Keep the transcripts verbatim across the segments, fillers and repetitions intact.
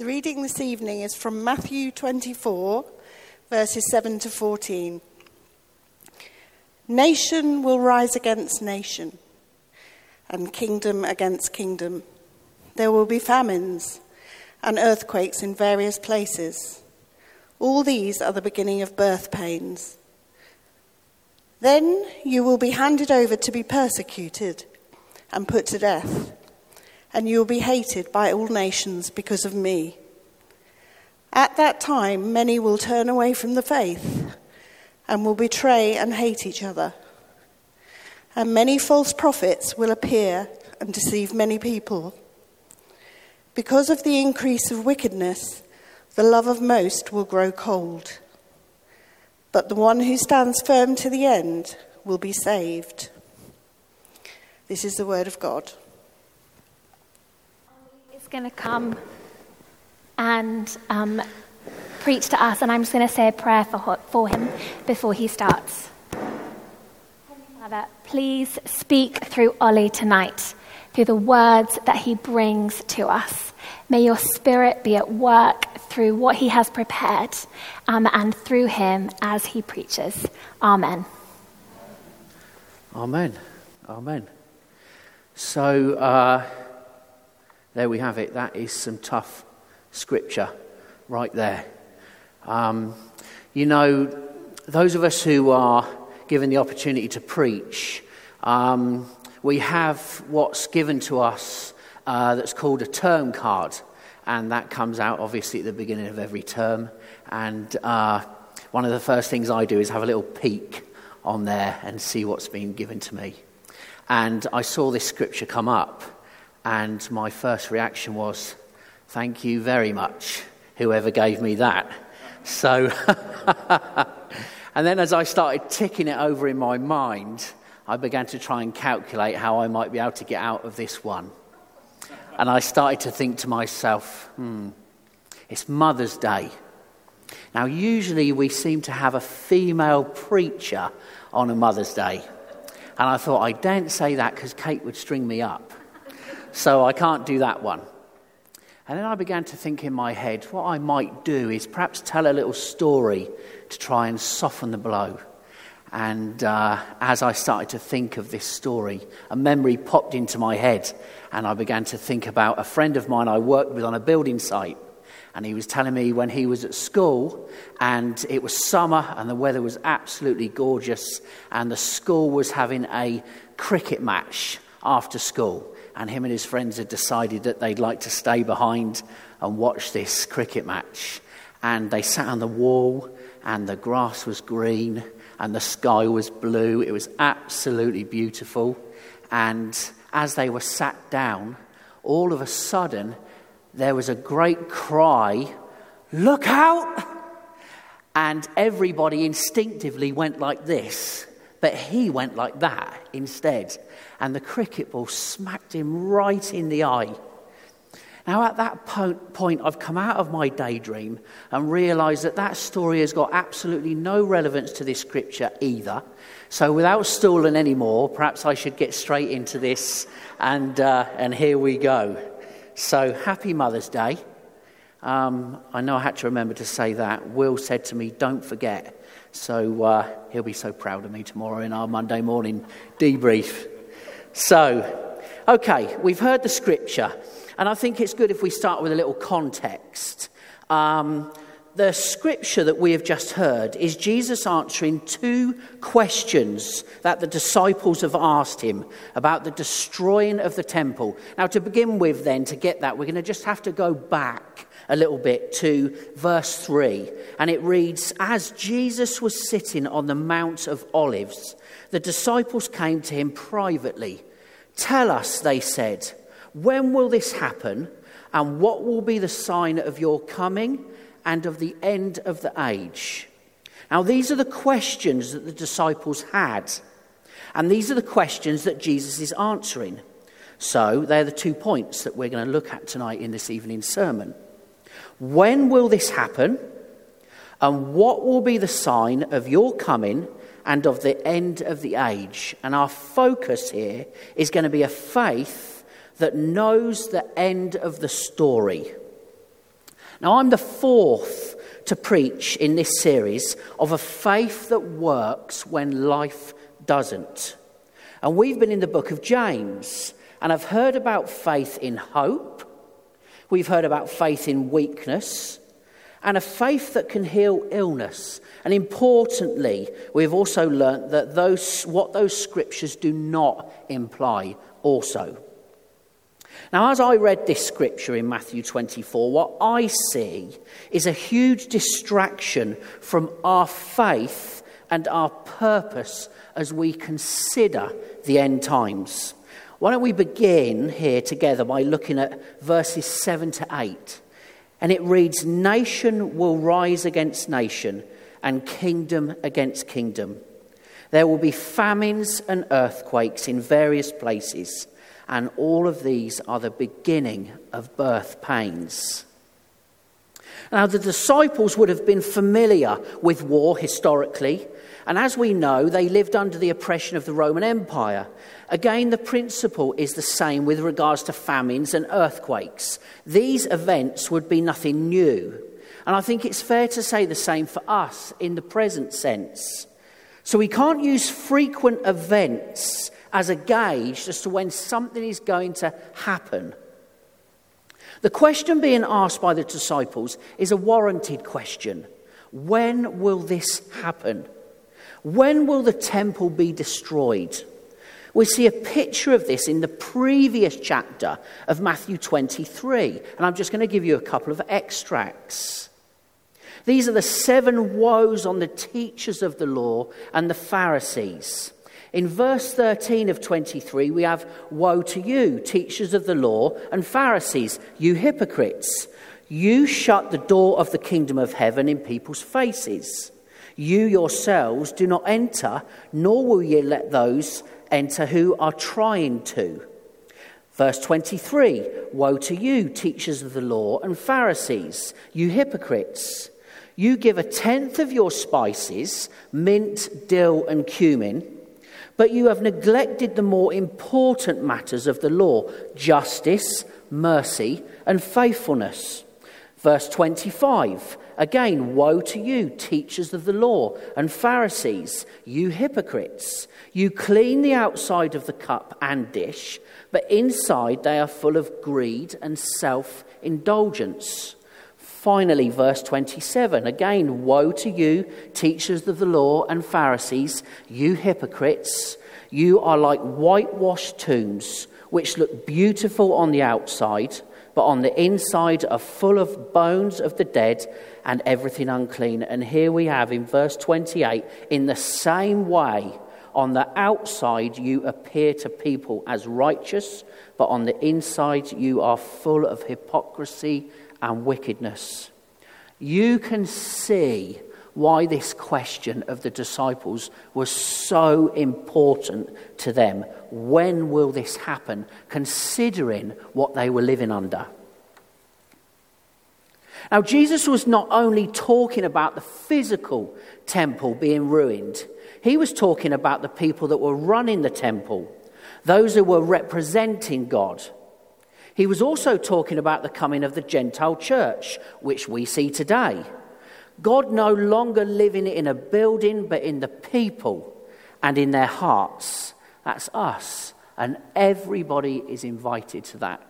The reading this evening is from Matthew twenty-four, verses seven to fourteen. Nation will rise against nation, and kingdom against kingdom. There will be famines and earthquakes in various places. All these are the beginning of birth pains. Then you will be handed over to be persecuted and put to death, and you will be hated by all nations because of me. At that time, many will turn away from the faith and will betray and hate each other. And many false prophets will appear and deceive many people. Because of the increase of wickedness, the love of most will grow cold. But the one who stands firm to the end will be saved. This is the word of God. He's going to come and um, preach to us, and I'm just going to say a prayer for, for him before he starts. Father, please speak through Ollie tonight, through the words that he brings to us. May your spirit be at work through what he has prepared um, and through him as he preaches. Amen. Amen. Amen. So uh, there we have it. That is some tough scripture right there. Um, you know, those of us who are given the opportunity to preach, um, we have what's given to us uh, that's called a term card, and that comes out obviously at the beginning of every term. And uh, one of the first things I do is have a little peek on there and see what's been given to me. And I saw this scripture come up, and my first reaction was, thank you very much, whoever gave me that. So, and then as I started ticking it over in my mind, I began to try and calculate how I might be able to get out of this one. And I started to think to myself, hmm, it's Mother's Day. Now, usually we seem to have a female preacher on a Mother's Day. And I thought, I daren't say that because Kate would string me up. So I can't do that one. And then I began to think in my head, what I might do is perhaps tell a little story to try and soften the blow. And uh, as I started to think of this story, a memory popped into my head, and I began to think about a friend of mine I worked with on a building site. And he was telling me when he was at school, and it was summer, and the weather was absolutely gorgeous, and the school was having a cricket match after school. And him and his friends had decided that they'd like to stay behind and watch this cricket match. And they sat on the wall, and the grass was green, and the sky was blue. It was absolutely beautiful. And as they were sat down, all of a sudden, there was a great cry, "Look out!" And everybody instinctively went like this, but he went like that instead. And the cricket ball smacked him right in the eye. Now, at that po- point, I've come out of my daydream and realised that that story has got absolutely no relevance to this scripture either. So without stalling any more, perhaps I should get straight into this, and uh, and here we go. So, happy Mother's Day. Um, I know I had to remember to say that. Will said to me, don't forget. So uh, he'll be so proud of me tomorrow in our Monday morning debrief. So, okay, we've heard the scripture. And I think it's good if we start with a little context. Um, the scripture that we have just heard is Jesus answering two questions that the disciples have asked him about the destroying of the temple. Now, to begin with then, to get that, we're going to just have to go back a little bit to verse three. And it reads, as Jesus was sitting on the Mount of Olives, the disciples came to him privately. Tell us, they said, when will this happen? And what will be the sign of your coming and of the end of the age? Now, these are the questions that the disciples had. And these are the questions that Jesus is answering. So they're the two points that we're going to look at tonight in this evening's sermon. When will this happen? And what will be the sign of your coming and of the end of the age? And our focus here is going to be a faith that knows the end of the story. Now, I'm the fourth to preach in this series of a faith that works when life doesn't. And we've been in the book of James, and I've heard about faith in hope. We've heard about faith in weakness, and a faith that can heal illness. And importantly, we've also learnt that those what those scriptures do not imply also. Now, as I read this scripture in Matthew twenty-four, what I see is a huge distraction from our faith and our purpose as we consider the end times. Why don't we begin here together by looking at verses seven to eight. And it reads, "Nation will rise against nation, and kingdom against kingdom. There will be famines and earthquakes in various places, and all of these are the beginning of birth pains." Now, the disciples would have been familiar with war historically, and as we know, they lived under the oppression of the Roman Empire. Again, the principle is the same with regards to famines and earthquakes. These events would be nothing new. And I think it's fair to say the same for us in the present sense. So we can't use frequent events as a gauge as to when something is going to happen. The question being asked by the disciples is a warranted question. When will this happen? When will the temple be destroyed? We see a picture of this in the previous chapter of Matthew twenty-three. And I'm just going to give you a couple of extracts. These are the seven woes on the teachers of the law and the Pharisees. In verse thirteen of twenty-three, we have, "Woe to you, teachers of the law and Pharisees, you hypocrites! You shut the door of the kingdom of heaven in people's faces. You yourselves do not enter, nor will ye let those enter who are trying to." Verse twenty-three, "Woe to you, teachers of the law and Pharisees, you hypocrites! You give a tenth of your spices, mint, dill and cumin, but you have neglected the more important matters of the law, justice, mercy and faithfulness." Verse twenty-five, again, "Woe to you, teachers of the law and Pharisees, you hypocrites! You clean the outside of the cup and dish, but inside they are full of greed and self-indulgence." Finally, verse twenty-seven, again, "Woe to you, teachers of the law and Pharisees, you hypocrites! You are like whitewashed tombs, which look beautiful on the outside, but on the inside are full of bones of the dead and everything unclean." And here we have in verse twenty-eight, "In the same way, on the outside you appear to people as righteous, but on the inside you are full of hypocrisy and wickedness." You can see why this question of the disciples was so important to them. When will this happen? Considering what they were living under. Now, Jesus was not only talking about the physical temple being ruined, he was talking about the people that were running the temple, those who were representing God. He was also talking about the coming of the Gentile church, which we see today. God no longer living in a building, but in the people and in their hearts. That's us. And everybody is invited to that.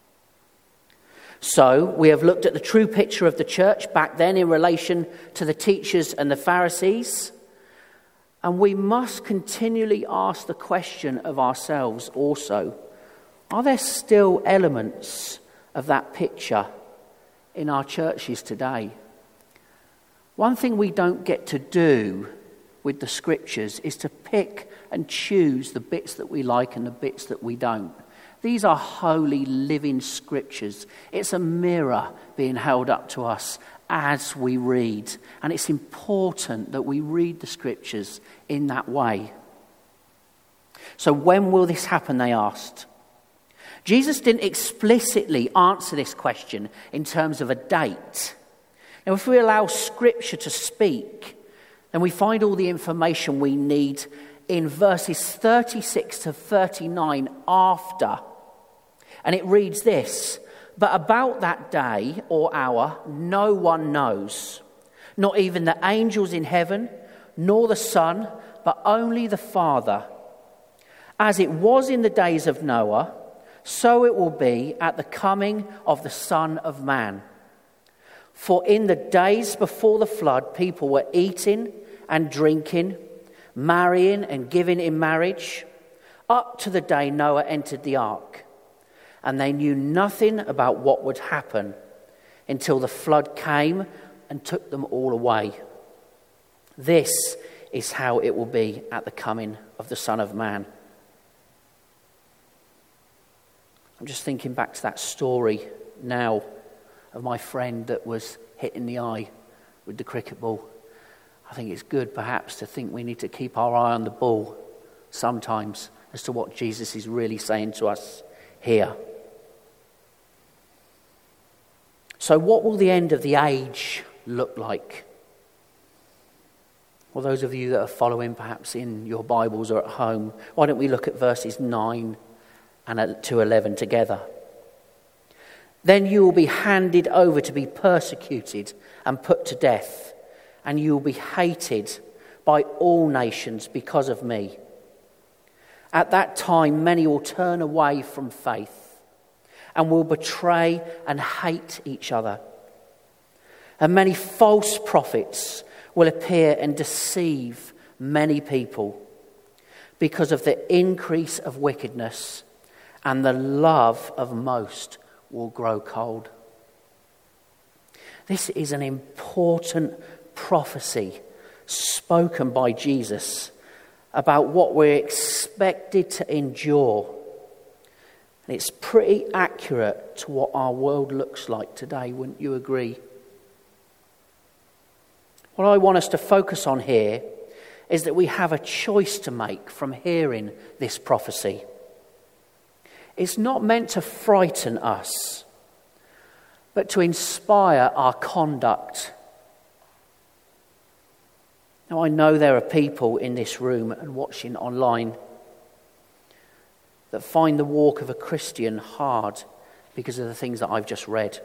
So we have looked at the true picture of the church back then in relation to the teachers and the Pharisees. And we must continually ask the question of ourselves also, are there still elements of that picture in our churches today? One thing we don't get to do with the scriptures is to pick and choose the bits that we like and the bits that we don't. These are holy, living scriptures. It's a mirror being held up to us as we read. And it's important that we read the scriptures in that way. So when will this happen, they asked. Jesus didn't explicitly answer this question in terms of a date. Now, if we allow Scripture to speak, then we find all the information we need in verses thirty-six to thirty-nine after. And it reads this: But about that day or hour, no one knows, not even the angels in heaven, nor the Son, but only the Father. As it was in the days of Noah, so it will be at the coming of the Son of Man. For in the days before the flood, people were eating and drinking, marrying and giving in marriage, up to the day Noah entered the ark. And they knew nothing about what would happen until the flood came and took them all away. This is how it will be at the coming of the Son of Man. I'm just thinking back to that story now of my friend that was hit in the eye with the cricket ball. I think it's good perhaps to think we need to keep our eye on the ball sometimes as to what Jesus is really saying to us here. So what will the end of the age look like? Well, those of you that are following perhaps in your Bibles or at home, why don't we look at verses nine and to eleven together? Then you will be handed over to be persecuted and put to death, and you will be hated by all nations because of me. At that time, many will turn away from faith and will betray and hate each other. And many false prophets will appear and deceive many people because of the increase of wickedness, and the love of most will grow cold. This is an important prophecy spoken by Jesus about what we're expected to endure. And it's pretty accurate to what our world looks like today, wouldn't you agree? What I want us to focus on here is that we have a choice to make from hearing this prophecy. It's not meant to frighten us, but to inspire our conduct. Now, I know there are people in this room and watching online that find the walk of a Christian hard because of the things that I've just read.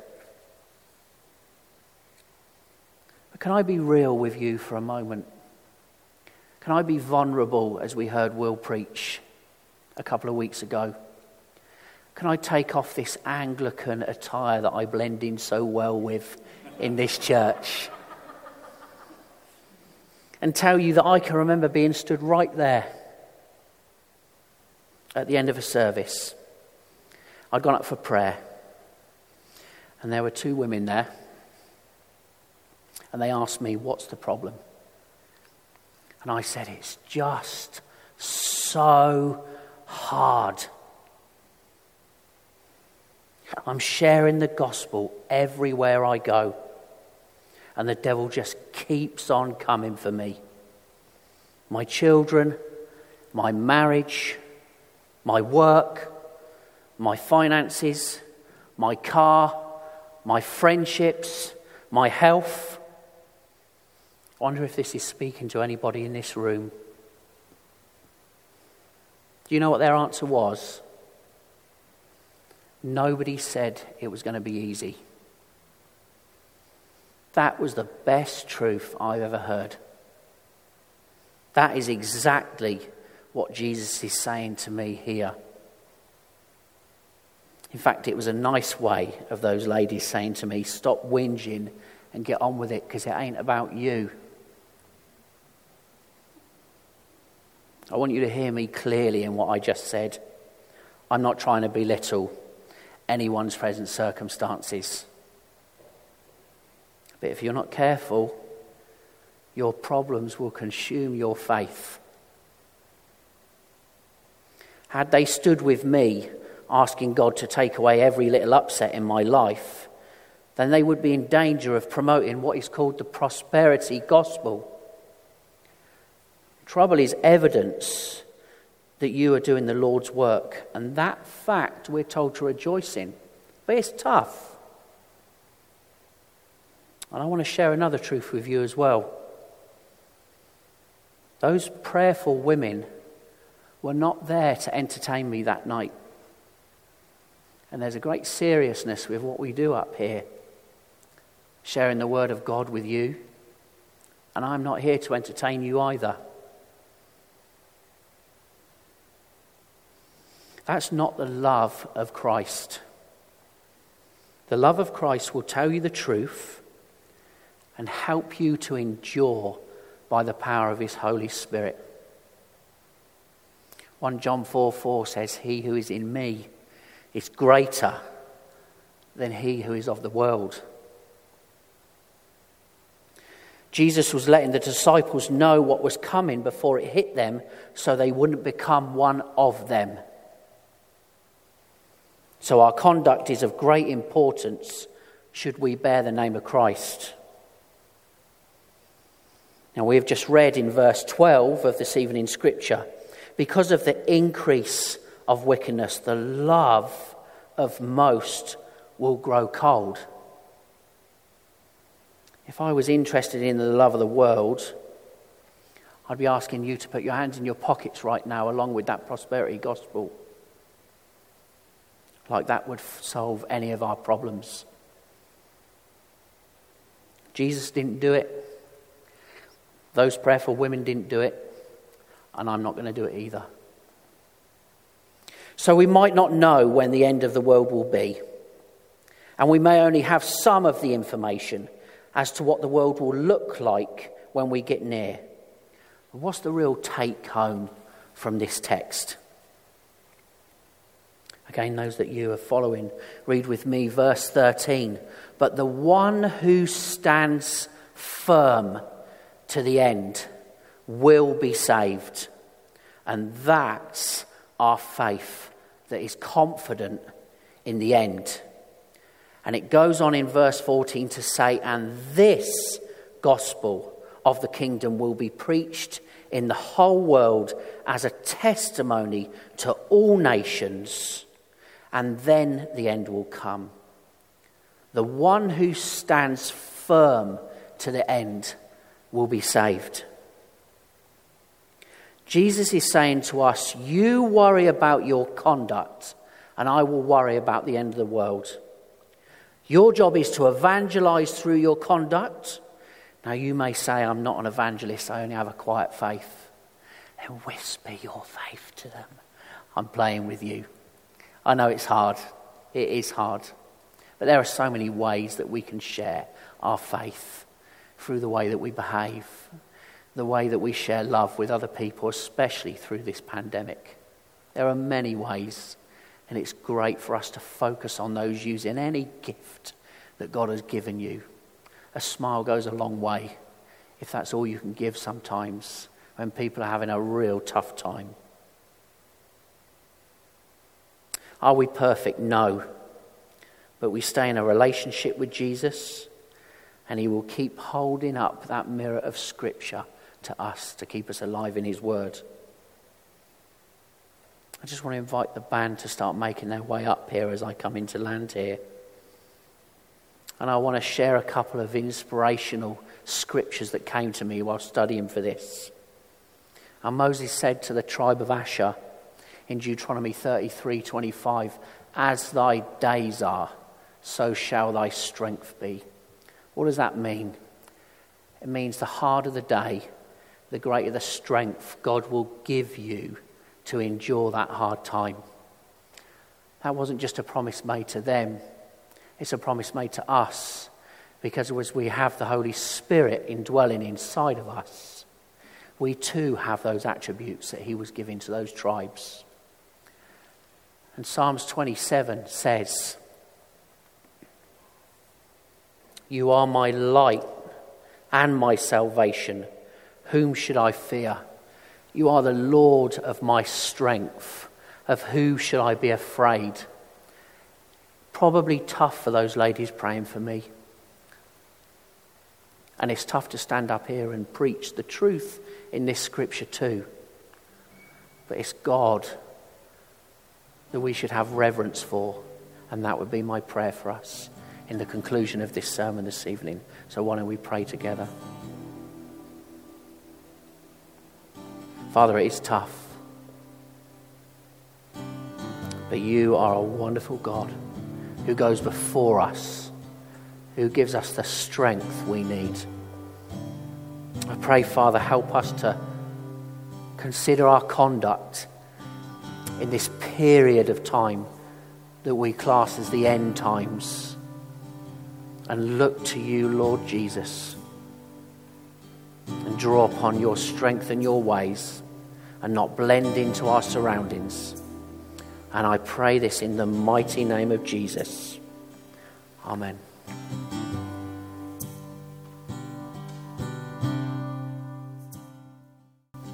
But can I be real with you for a moment? Can I be vulnerable, as we heard Will preach a couple of weeks ago? Can I take off this Anglican attire that I blend in so well with in this church and tell you that I can remember being stood right there at the end of a service? I'd gone up for prayer, and there were two women there, and they asked me, "What's the problem?" And I said, "It's just so hard. I'm sharing the gospel everywhere I go, and the devil just keeps on coming for me. My children, my marriage, my work, my finances, my car, my friendships, my health." I wonder if this is speaking to anybody in this room. Do you know what their answer was? Nobody said it was going to be easy. That was the best truth I've ever heard. That is exactly what Jesus is saying to me here. In fact, it was a nice way of those ladies saying to me, "Stop whinging and get on with it, because it ain't about you." I want you to hear me clearly in what I just said. I'm not trying to belittle anyone's present circumstances. But if you're not careful, your problems will consume your faith. Had they stood with me, asking God to take away every little upset in my life, then they would be in danger of promoting what is called the prosperity gospel. Trouble is evidence that you are doing the Lord's work, and that fact we're told to rejoice in. But it's tough. And I want to share another truth with you as well. Those prayerful women were not there to entertain me that night. And there's a great seriousness with what we do up here, sharing the word of God with you. And I'm not here to entertain you either. That's not the love of Christ. The love of Christ will tell you the truth and help you to endure by the power of his Holy Spirit. First John four four says, he who is in me is greater than he who is of the world. Jesus was letting the disciples know what was coming before it hit them so they wouldn't become one of them. So our conduct is of great importance should we bear the name of Christ. Now we have just read in verse twelve of this evening's scripture, because of the increase of wickedness, the love of most will grow cold. If I was interested in the love of the world, I'd be asking you to put your hands in your pockets right now along with that prosperity gospel. Like that would solve any of our problems. Jesus didn't do it. Those prayerful women didn't do it. And I'm not going to do it either. So we might not know when the end of the world will be. And we may only have some of the information as to what the world will look like when we get near. But what's the real take home from this text? Again, those that you are following, read with me verse thirteen. But the one who stands firm to the end will be saved. And that's our faith that is confident in the end. And it goes on in verse fourteen to say, and this gospel of the kingdom will be preached in the whole world as a testimony to all nations, and then the end will come. The one who stands firm to the end will be saved. Jesus is saying to us, you worry about your conduct, and I will worry about the end of the world. Your job is to evangelize through your conduct. Now you may say, I'm not an evangelist, I only have a quiet faith. Then whisper your faith to them. I'm playing with you. I know it's hard. It is hard. But there are so many ways that we can share our faith through the way that we behave, the way that we share love with other people, especially through this pandemic. There are many ways, and it's great for us to focus on those using any gift that God has given you. A smile goes a long way, if that's all you can give sometimes when people are having a real tough time. Are we perfect? No. But we stay in a relationship with Jesus, and he will keep holding up that mirror of Scripture to us to keep us alive in his word. I just want to invite the band to start making their way up here as I come into land here. And I want to share a couple of inspirational scriptures that came to me while studying for this. And Moses said to the tribe of Asher in Deuteronomy thirty-three twenty-five, as thy days are, so shall thy strength be. What does that mean? It means the harder the day, the greater the strength God will give you to endure that hard time. That wasn't just a promise made to them. It's a promise made to us, because as we have the Holy Spirit indwelling inside of us, we too have those attributes that he was giving to those tribes. And Psalms twenty-seven says, you are my light and my salvation. Whom should I fear? You are the Lord of my strength. Of who should I be afraid? Probably tough for those ladies praying for me. And it's tough to stand up here and preach the truth in this scripture too. But it's God that we should have reverence for. And that would be my prayer for us in the conclusion of this sermon this evening. So why don't we pray together? Father, it is tough. But you are a wonderful God who goes before us, who gives us the strength we need. I pray, Father, help us to consider our conduct in this period of time that we class as the end times, and look to you, Lord Jesus, and draw upon your strength and your ways, and not blend into our surroundings. And I pray this in the mighty name of Jesus. Amen.